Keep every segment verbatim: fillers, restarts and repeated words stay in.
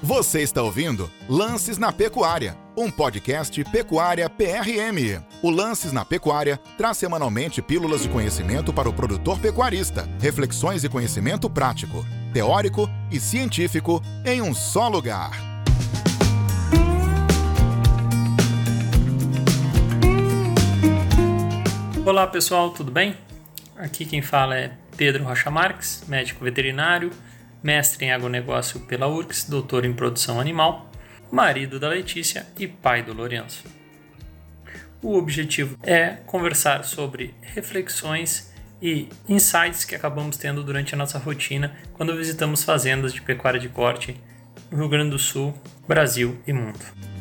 Você está ouvindo Lances na Pecuária, um podcast Pecuária P R M. O Lances na Pecuária traz semanalmente pílulas de conhecimento para o produtor pecuarista, reflexões e conhecimento prático, teórico e científico em um só lugar. Olá pessoal, tudo bem? Aqui quem fala é Pedro Rocha Marques, médico veterinário, mestre em agronegócio pela U R C S, doutor em produção animal, marido da Letícia e pai do Lourenço. O objetivo é conversar sobre reflexões e insights que acabamos tendo durante a nossa rotina quando visitamos fazendas de pecuária de corte no Rio Grande do Sul, Brasil e mundo.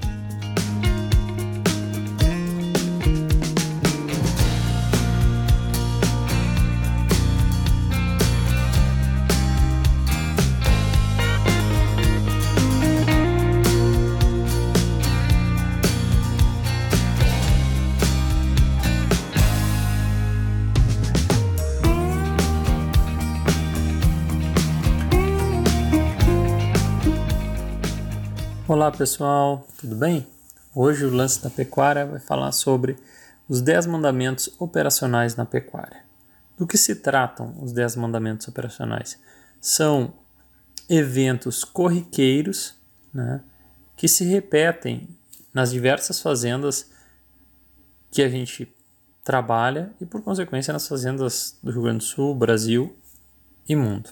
Olá pessoal, tudo bem? Hoje o Lance da Pecuária vai falar sobre os dez mandamentos operacionais na pecuária. Do que se tratam os dez mandamentos operacionais? São eventos corriqueiros, né, que se repetem nas diversas fazendas que a gente trabalha e por consequência nas fazendas do Rio Grande do Sul, Brasil e mundo.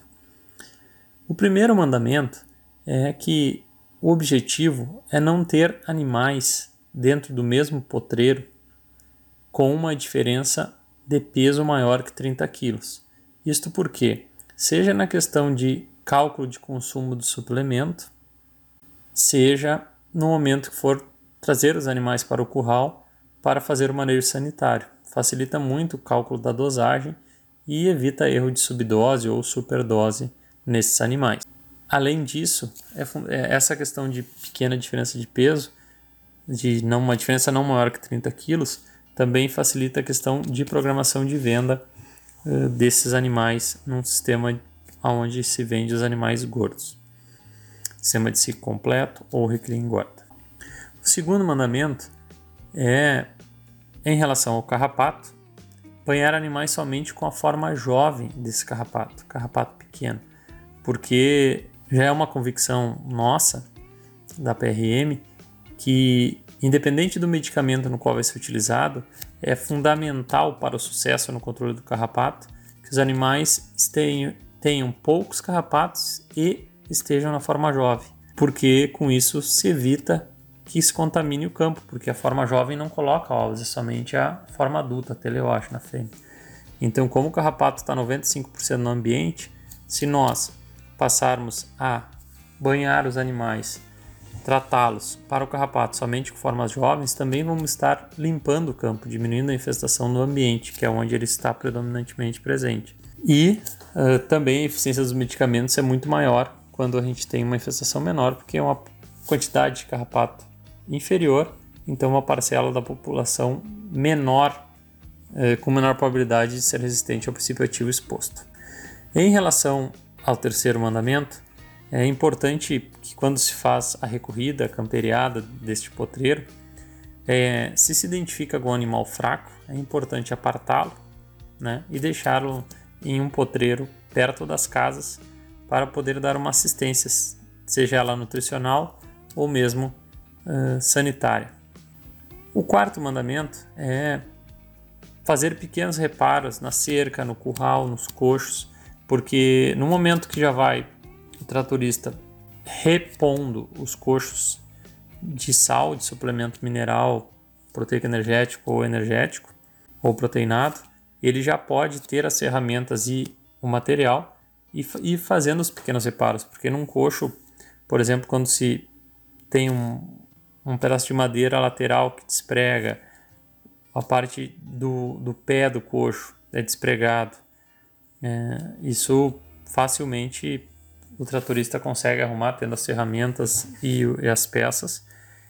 O primeiro mandamento é que o objetivo é não ter animais dentro do mesmo potreiro com uma diferença de peso maior que trinta quilos. Isto porque, seja na questão de cálculo de consumo do suplemento, seja no momento que for trazer os animais para o curral para fazer o manejo sanitário. Facilita muito o cálculo da dosagem e evita erro de subdose ou superdose nesses animais. Além disso, essa questão de pequena diferença de peso, de não, uma diferença não maior que trinta quilos, também facilita a questão de programação de venda uh, desses animais num sistema onde se vende os animais gordos. Sistema de ciclo completo ou recria engorda. O segundo mandamento é, em relação ao carrapato, banhar animais somente com a forma jovem desse carrapato, carrapato pequeno, porque já é uma convicção nossa, da P R M, que independente do medicamento no qual vai ser utilizado, é fundamental para o sucesso no controle do carrapato que os animais tenham, tenham poucos carrapatos e estejam na forma jovem, porque com isso se evita que se contamine o campo, porque a forma jovem não coloca ovos, é somente a forma adulta, a teleoste na fêmea. Então, como o carrapato está noventa e cinco por cento no ambiente, se nós passarmos a banhar os animais, tratá-los para o carrapato somente com formas jovens, também vamos estar limpando o campo, diminuindo a infestação no ambiente, que é onde ele está predominantemente presente. E uh, também a eficiência dos medicamentos é muito maior quando a gente tem uma infestação menor, porque é uma quantidade de carrapato inferior, então uma parcela da população menor, uh, com menor probabilidade de ser resistente ao princípio ativo exposto. Em relação ao terceiro mandamento, é importante que quando se faz a recorrida, a camperiada deste potreiro, é, se se identifica algum animal fraco, é importante apartá-lo, né, e deixá-lo em um potreiro perto das casas para poder dar uma assistência, seja ela nutricional ou mesmo uh, sanitária. O quarto mandamento é fazer pequenos reparos na cerca, no curral, nos coxos, porque no momento que já vai o tratorista repondo os coxos de sal, de suplemento mineral, proteico energético ou energético, ou proteinado, ele já pode ter as ferramentas e o material e ir fazendo os pequenos reparos, porque num coxo, por exemplo, quando se tem um, um pedaço de madeira lateral que desprega, a parte do, do pé do coxo é despregado, É, isso facilmente o tratorista consegue arrumar tendo as ferramentas e, e as peças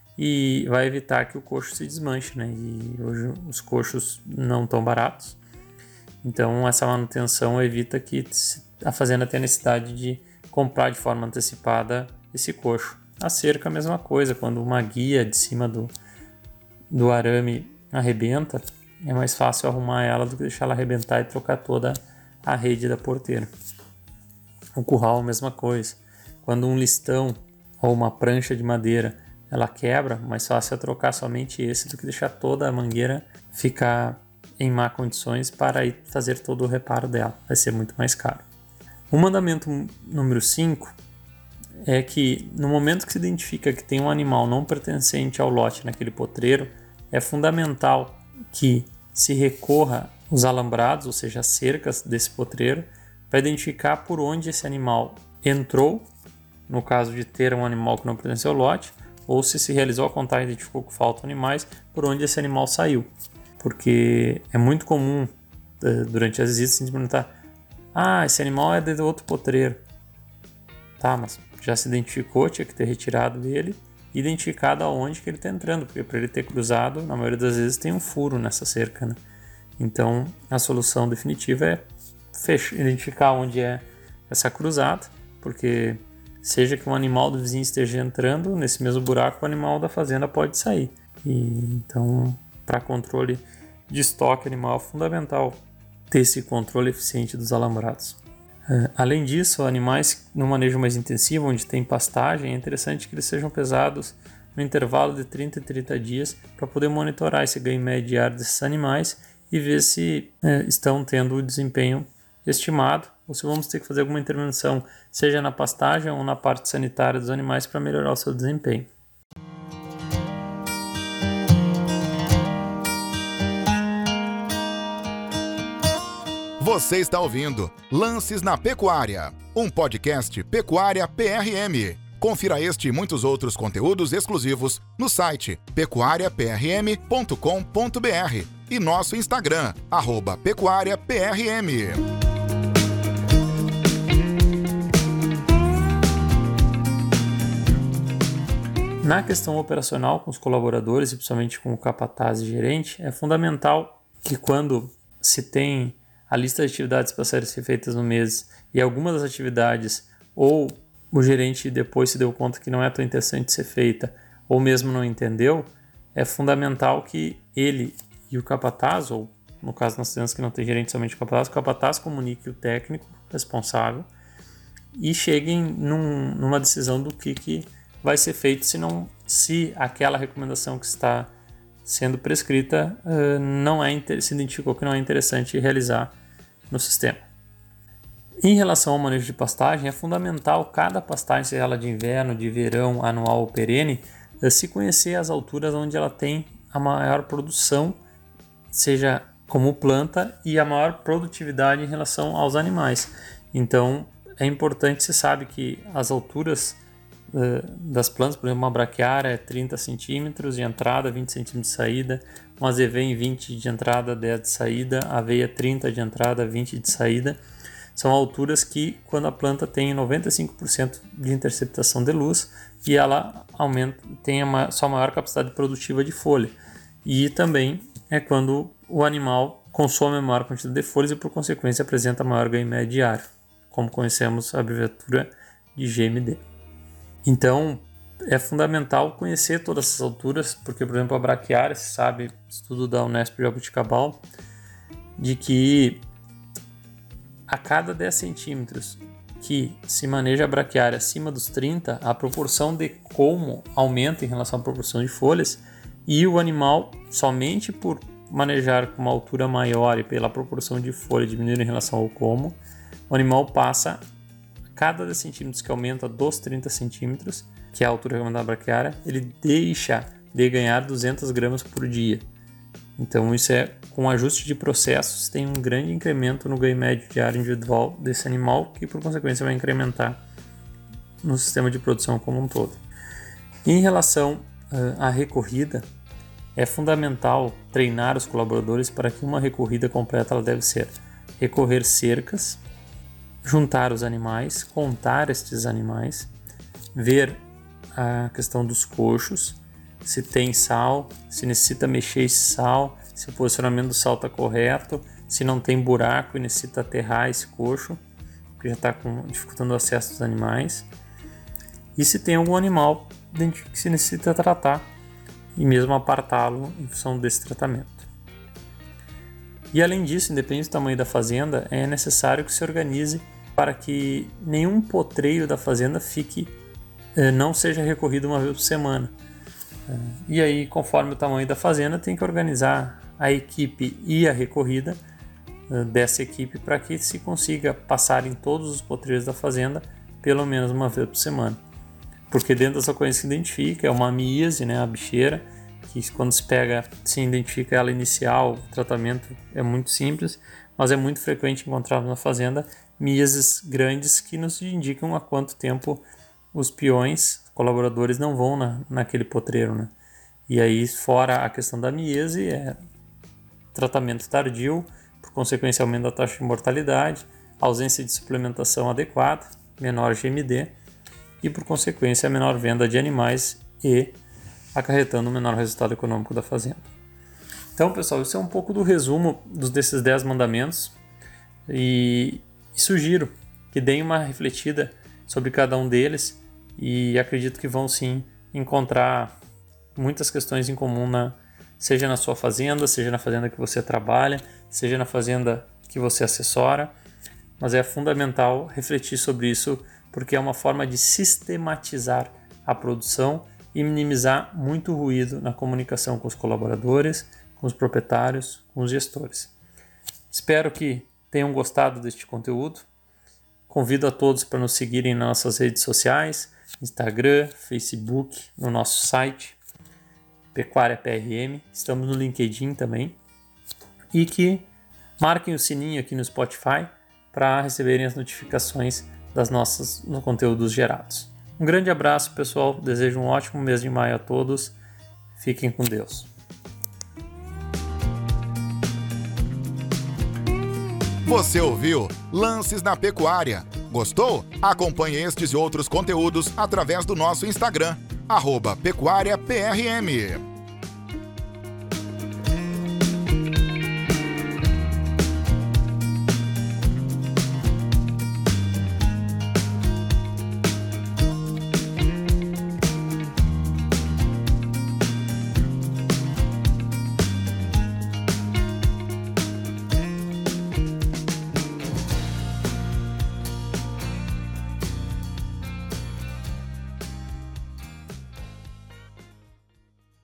e vai evitar que o coxo se desmanche, né? E hoje os coxos não estão baratos, então essa manutenção evita que a fazenda tenha necessidade de comprar de forma antecipada esse coxo. A cerca, a mesma coisa, quando uma guia de cima do, do arame arrebenta, é mais fácil arrumar ela do que deixar ela arrebentar e trocar toda a rede da porteira. O curral, a mesma coisa. Quando um listão ou uma prancha de madeira ela quebra, mais fácil é trocar somente esse do que deixar toda a mangueira ficar em má condições para ir fazer todo o reparo dela. Vai ser muito mais caro. O mandamento número cinco é que no momento que se identifica que tem um animal não pertencente ao lote naquele potreiro, é fundamental que se recorra os alambrados, ou seja, as cercas desse potreiro, para identificar por onde esse animal entrou, no caso de ter um animal que não pertence ao lote, ou se se realizou a contagem e identificou que faltam animais, por onde esse animal saiu. Porque é muito comum, durante as visitas, se perguntar: ah, esse animal é de outro potreiro. Tá, mas já se identificou, tinha que ter retirado ele e identificado aonde que ele está entrando, porque para ele ter cruzado, na maioria das vezes tem um furo nessa cerca, né? Então, a solução definitiva é fechar, identificar onde é essa cruzada, porque seja que um animal do vizinho esteja entrando, nesse mesmo buraco o animal da fazenda pode sair. E, então, para controle de estoque animal é fundamental ter esse controle eficiente dos alambrados. Uh, além disso, animais no manejo mais intensivo, onde tem pastagem, é interessante que eles sejam pesados no intervalo de trinta e trinta dias para poder monitorar esse ganho médio diário desses animais e ver se uh, estão tendo o desempenho estimado ou se vamos ter que fazer alguma intervenção, seja na pastagem ou na parte sanitária dos animais para melhorar o seu desempenho. Você está ouvindo Lances na Pecuária, um podcast Pecuária P R M. Confira este e muitos outros conteúdos exclusivos no site pecuária p r m ponto com ponto b r e nosso Instagram, arroba pecuária p r m. Na questão operacional com os colaboradores e principalmente com o capataz e gerente, é fundamental que quando se tem a lista de atividades para serem feitas no mês e algumas das atividades ou o gerente depois se deu conta que não é tão interessante ser feita ou mesmo não entendeu, é fundamental que ele e o capataz, ou no caso nós temos que não tem gerente, somente o capataz, o capataz comunique o técnico responsável e cheguem num, numa decisão do que, que vai ser feito se, não, se aquela recomendação que está sendo prescrita, uh, não é, se identificou que não é interessante realizar no sistema. Em relação ao manejo de pastagem, é fundamental cada pastagem, seja ela de inverno, de verão, anual ou perene, uh, se conhecer as alturas onde ela tem a maior produção, seja como planta, e a maior produtividade em relação aos animais. Então, é importante, se sabe que as alturas das plantas, por exemplo, uma braquiária é trinta centímetros de entrada, vinte centímetros de saída, um azevém vinte de entrada, dez de saída, aveia trinta de entrada, vinte de saída. São alturas que, quando a planta tem noventa e cinco por cento de interceptação de luz e ela aumenta, tem a sua maior capacidade produtiva de folha. E também é quando o animal consome a maior quantidade de folhas e, por consequência, apresenta maior ganho médio diário, como conhecemos a abreviatura de G M D. Então, é fundamental conhecer todas essas alturas, porque, por exemplo, a braquiária, se sabe, estudo da Unesp de Jabuticabal, de que a cada dez centímetros que se maneja a braquiária acima dos trinta, a proporção de colmo aumenta em relação à proporção de folhas, e o animal, somente por manejar com uma altura maior e pela proporção de folha diminuir em relação ao colmo, o animal passa cada dez centímetros que aumenta dos trinta centímetros, que é a altura recomendada da braquiária, ele deixa de ganhar duzentas gramas por dia. Então isso é, com ajuste de processos, tem um grande incremento no ganho médio diário individual desse animal, que por consequência vai incrementar no sistema de produção como um todo. Em relação uh, à recorrida, é fundamental treinar os colaboradores para que uma recorrida completa ela deve ser recorrer cercas, juntar os animais, contar estes animais, ver a questão dos coxos, se tem sal, se necessita mexer esse sal, se o posicionamento do sal está correto, se não tem buraco e necessita aterrar esse coxo, porque já está dificultando o acesso dos animais, e se tem algum animal identifique se necessita tratar e mesmo apartá-lo em função desse tratamento. E além disso, independente do tamanho da fazenda, é necessário que se organize para que nenhum potreiro da fazenda fique, não seja recorrido uma vez por semana. E aí, conforme o tamanho da fazenda, tem que organizar a equipe e a recorrida dessa equipe para que se consiga passar em todos os potreiros da fazenda pelo menos uma vez por semana. Porque dentro das ocorrências que identifica é uma amíase, né, a bicheira, que quando se pega, se identifica ela inicial, o tratamento é muito simples, mas é muito frequente encontrar na fazenda míases grandes que nos indicam há quanto tempo os peões, colaboradores, não vão na, naquele potreiro, né? E aí, fora a questão da míase, é tratamento tardio, por consequência aumento da taxa de mortalidade, ausência de suplementação adequada, menor G M D e por consequência menor venda de animais e acarretando um menor resultado econômico da fazenda. Então, pessoal, isso é um pouco do resumo dos, desses dez mandamentos e, e sugiro que deem uma refletida sobre cada um deles e acredito que vão sim encontrar muitas questões em comum, na, seja na sua fazenda, seja na fazenda que você trabalha, seja na fazenda que você assessora, mas é fundamental refletir sobre isso porque é uma forma de sistematizar a produção e minimizar muito ruído na comunicação com os colaboradores, com os proprietários, com os gestores. Espero que tenham gostado deste conteúdo. Convido a todos para nos seguirem nas nossas redes sociais, Instagram, Facebook, no nosso site, Pecuária P R M. Estamos no LinkedIn também. E que marquem o sininho aqui no Spotify para receberem as notificações das nossas no conteúdos gerados. Um grande abraço, pessoal. Desejo um ótimo mês de maio a todos. Fiquem com Deus. Você ouviu Lances na Pecuária. Gostou? Acompanhe estes e outros conteúdos através do nosso Instagram, arroba Pecuária P R M.